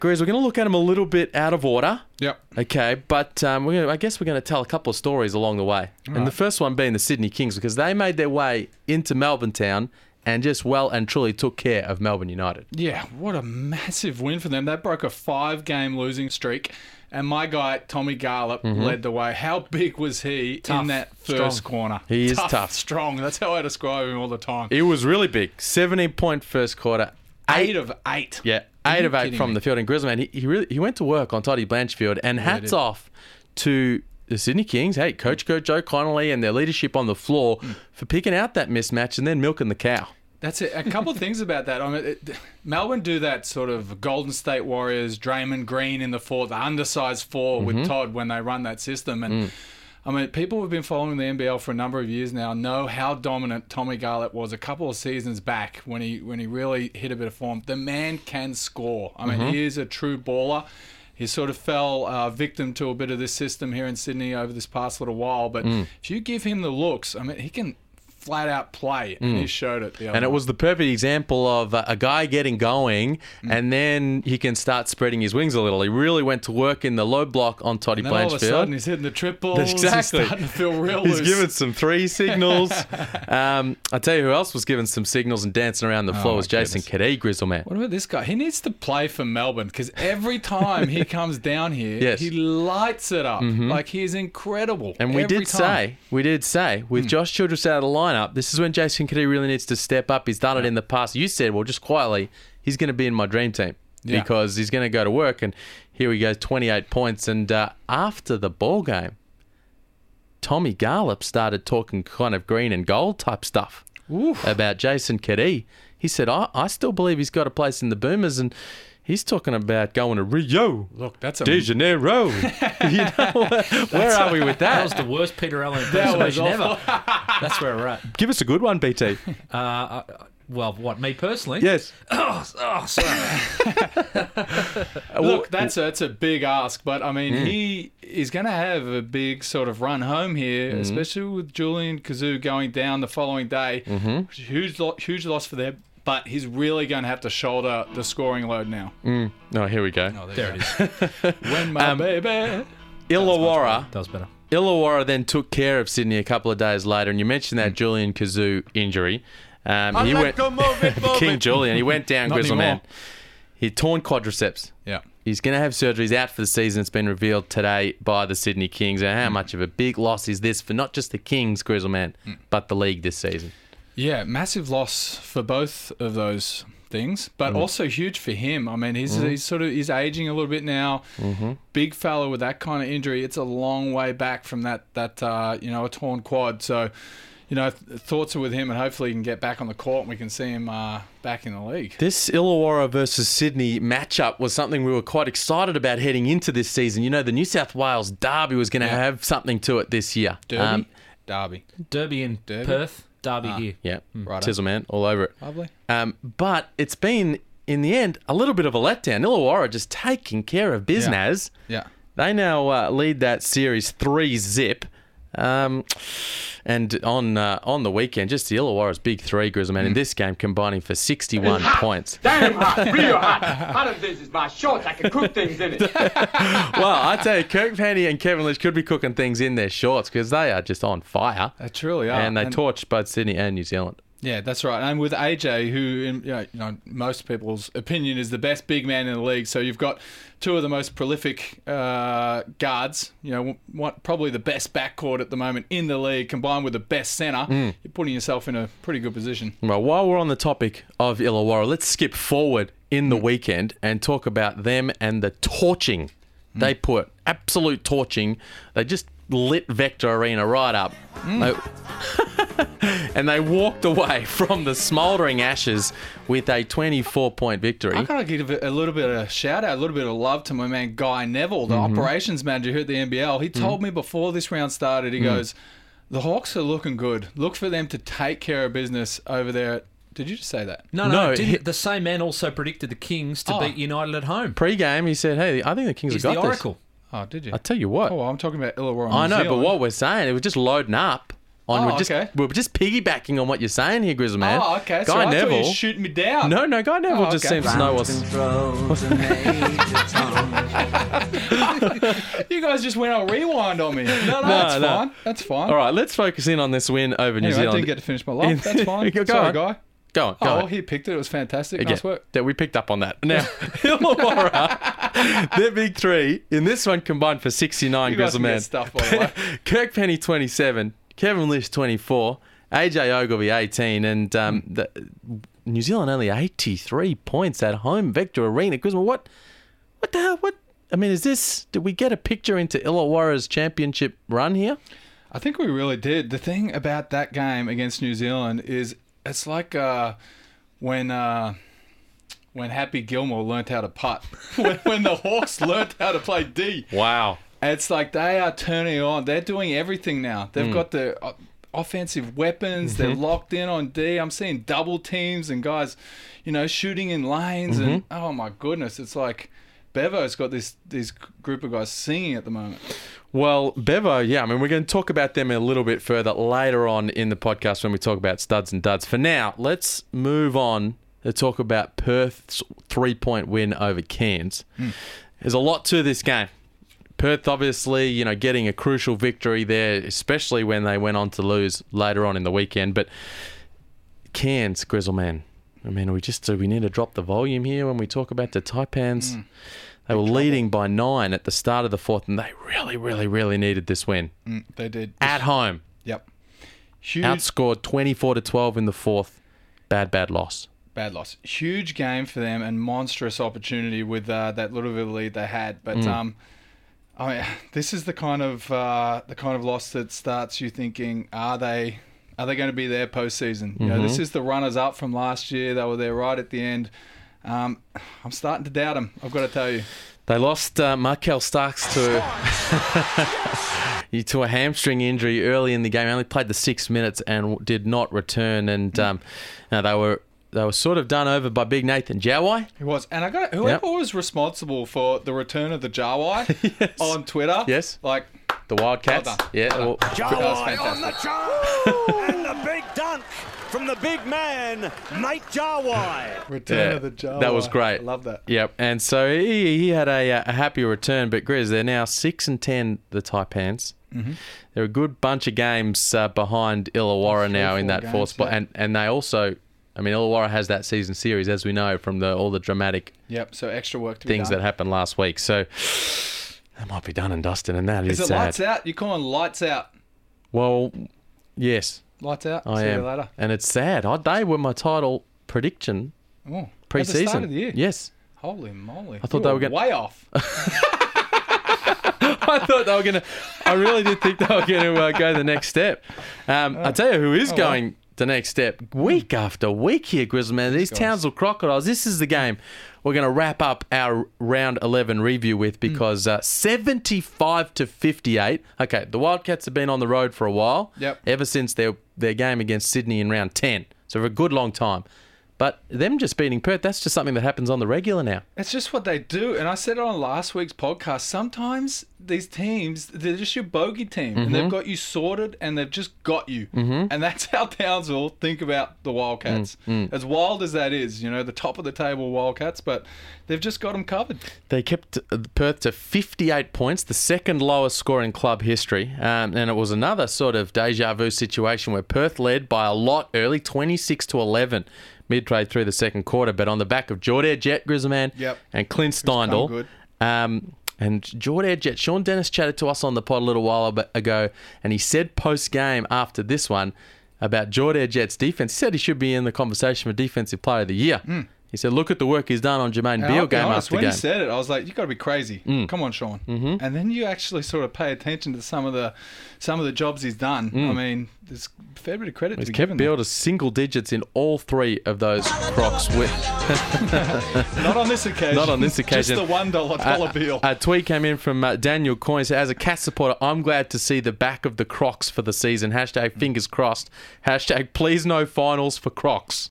Grizz, we're going to look at them a little bit out of order. Yep. Okay, but I guess we're going to tell a couple of stories along the way. And the first one being the Sydney Kings, because they made their way into Melbourne town and just well and truly took care of Melbourne United. Yeah, what a massive win for them. They broke a 5-game losing streak, and my guy, Tommy Garlop, led the way. How big was he in that first corner? He is tough. Strong. That's how I describe him all the time. It was really big. 17-point first quarter. 8 of 8. Yeah, 8 of 8 from the field. And Griezmann, he went to work on Toddy Blanchfield, and hats off to the Sydney Kings. Hey, Coach Joe Connolly and their leadership on the floor for picking out that mismatch and then milking the cow. That's it. A couple of things about that. I mean, Melbourne do that sort of Golden State Warriors, Draymond Green in the 4, the undersized 4 with Todd when they run that system. And I mean, people who've been following the NBL for a number of years now know how dominant Tommy Garlett was a couple of seasons back when he really hit a bit of form. The man can score. I mean, he is a true baller. He sort of fell victim to a bit of this system here in Sydney over this past little while. But if you give him the looks, I mean, he can flat out play, and he showed it the other And it night. was the perfect example of a guy getting going, and then he can start spreading his wings a little. He really went to work in the low block on Toddy And then all of a sudden, Blanchfield. he's hitting the triples. Exactly. He's starting to feel real He's loose. given some 3 signals. I tell you who else was giving some signals and dancing around the floor was Jason Kadee, Grizzle man. What about this guy? He needs to play for Melbourne because every time he comes down here, Yes. he lights it up. Like, he is incredible. And we every did time. say, with Josh Childress out of the lineup, this is when Jason Kadee really needs to step up. He's done it in the past. You said, well, just quietly, he's going to be in my dream team because he's going to go to work. And here he goes, 28 points. And after the ball game, Tommy Garlop started talking kind of green and gold type stuff about Jason Kadee. He said, I still believe he's got a place in the Boomers, and he's talking about going to Rio Look, that's de Janeiro. Where are we with That that? was the worst Peter Allen That was impersonation ever. awful. That's where we're at. Give us a good one, BT. Well, what, me personally? Yes. Oh, sorry. Look, that's a big ask, but I mean, he is going to have a big sort of run home here, especially with Julian Kazoo going down the following day. Huge loss for them, but he's really going to have to shoulder the scoring load now. No, here we go. There it is. When my baby... Illawarra. That was better. Illawarra then took care of Sydney a couple of days later, and you mentioned that Julian Kazoo injury. He went King Julian. He went down, Not Grizzle man. anymore. He torn quadriceps. Yeah. He's going to have surgery. He's out for the season. It's been revealed today by the Sydney Kings. And how much of a big loss is this for not just the Kings, Grizzle man, but the league this season? Yeah, massive loss for both of those things, but also huge for him. I mean, he's aging a little bit now. Big fella with that kind of injury. It's a long way back from that a torn quad. So, thoughts are with him, and hopefully he can get back on the court and we can see him back in the league. This Illawarra versus Sydney matchup was something we were quite excited about heading into this season. The New South Wales derby was going to have something to it this year. Derby? Derby in Perth, Derby here. Yeah, Righto. Tizzle man, all over it. Lovely. But it's been, in the end, a little bit of a letdown. Illawarra just taking care of business. Yeah. They now lead that series 3-0. And on the weekend, just the Illawarra's big 3, Grizzle man, in this game combining for 61 points. Damn hot, real hot. Hot as this is my shorts. I can cook things in it. Well, I tell you, Kirk Penny and Kevin Lynch could be cooking things in their shorts because they are just on fire. They truly are. And they torched both Sydney and New Zealand. Yeah, that's right. And with AJ, who, in most people's opinion, is the best big man in the league. So you've got 2 of the most prolific guards. Probably the best backcourt at the moment in the league, combined with the best centre. You're putting yourself in a pretty good position. Well, while we're on the topic of Illawarra, let's skip forward in the weekend and talk about them and the torching. They put absolute torching. They just lit Vector Arena right up. And they walked away from the smouldering ashes with a 24-point victory. I've got to give a little bit of a shout out, a little bit of love to my man Guy Neville, the operations manager here at the NBL. He told me before this round started, he goes, the Hawks are looking good. Look for them to take care of business over there. Did you just say that? No. The same man also predicted the Kings to beat United at home. Pre-game, he said, hey, I think the Kings He's have got the this. Oracle. Oh, did you? I tell you what. Oh, well, I'm talking about Illawarra. I know, New but Zealand. what we're saying, it was just loading up On Oh, okay. we're just piggybacking on what you're saying here, Grizzle man. Oh, okay. So Guy I thought you Neville. were shooting me down. No, Guy Neville just okay. seems to know what's. You guys just went on rewind on me. No, that's no. fine. That's fine. All right, let's focus in on this win over New Anyway, I Zealand. didn't get to finish my life. That's fine. Go Sorry, on. guy. Go on. Oh, he picked it. It was fantastic. Nice work. Yeah, we picked up on that. Now, Illawarra, their big three, in this one combined for 69, You guys Grizzle can get man. stuff, by the way. Kirk Penny, 27. Kevin Lish, 24. AJ Ogilvy, 18. And New Zealand only 83 points at home. Vector Arena. Grizzle, what the hell? I mean, did we get a picture into Illawarra's championship run here? I think we really did. The thing about that game against New Zealand is it's like when Happy Gilmore learnt how to putt. when the Hawks learnt how to play D. Wow. It's like they are turning on. They're doing everything now. They've got the offensive weapons. They're locked in on D. I'm seeing double teams and guys, shooting in lanes. And oh my goodness, it's like Bevo's got this group of guys singing at the moment. Well, Bevo, yeah, I mean, we're going to talk about them a little bit further later on in the podcast when we talk about studs and duds. For now, let's move on to talk about Perth's 3-point win over Cairns. There's a lot to this game. Perth, obviously, getting a crucial victory there, especially when they went on to lose later on in the weekend. But Cairns, Grizzle man, I mean, we need to drop the volume here when we talk about the Taipans. They were leading by 9 at the start of the fourth, and they really, really, really needed this win. They did. At home. Yep. Huge. Outscored 24-12 in the fourth. Bad loss. Bad loss. Huge game for them and monstrous opportunity with that little bit of lead they had. But this is the kind of loss that starts you thinking, are they going to be there postseason? This is the runners up from last year. They were there right at the end. I'm starting to doubt them, I've got to tell you. They lost Markel Starks to a hamstring injury early in the game. He only played the 6 minutes and did not return. And they were sort of done over by Big Nathan Jawai. He was. And whoever was responsible for the return of the Jawai on Twitter. Yes. Like the Wildcats. Well done. Yeah. Well Well, done. That was Jawai on the fantastic. charge! And the big dunk from the big man, Nate Jawai. Return of the Jawai. that was great. I love that. Yep. And so he had a happy return. But Grizz, they're now 6-10, the Taipans. They're a good bunch of games behind Illawarra now in that fourth spot. yeah. And they also, I mean, Illawarra has that season series, as we know, from all the dramatic Yep. So extra work to be things done. that happened last week. So that might be done and dusted, and that is Is it sad. lights out? You're calling lights out. Well, yes, Lights out. I See am. you later. And it's sad. They were my title prediction Oh, at the pre-season. start of the year. Yes. Holy moly! I thought You they were gonna- way off. I thought they were going to... I really did think they were going to go the next step. I tell you who is going the next step. Week after week here, Grizzle man. These guys. Townsville Crocodiles, this is the game we're going to wrap up our round 11 review with because 75-58. Okay, the Wildcats have been on the road for a while. Yep. Ever since their game against Sydney in round 10. So for a good long time. But them just beating Perth, that's just something that happens on the regular now. It's just what they do. And I said it on last week's podcast. Sometimes these teams, they're just your bogey team. And they've got you sorted and they've just got you. And that's how Townsville think about the Wildcats. As wild as that is, the top of the table Wildcats, but they've just got them covered. They kept Perth to 58 points, the second lowest score in club history. And it was another sort of deja vu situation where Perth led by a lot early, 26-11. Midway through the second quarter, but on the back of Jordair Jet, Grizzleman, Yep. and Clint come Steindl. good. And Jordair Jet, Sean Dennis chatted to us on the pod a little while ago, and he said post-game after this one about Jordair Jet's defense. He said he should be in the conversation for Defensive Player of the Year. He said, look at the work he's done on Jermaine And Beale I'll be game honest, after when game. he said it, I was like, "You got to be crazy! Come on, Sean!" And then you actually sort of pay attention to some of the jobs he's done. I mean, there's a fair bit of credit He's to be kept given. Beale to single digits in all three of those Crocs. Not on this occasion. Not on this occasion. Just the $1 bill. A tweet came in from Daniel Coyne. Said, as a Cats supporter, I'm glad to see the back of the Crocs for the season. #fingers crossed. #please no finals for Crocs.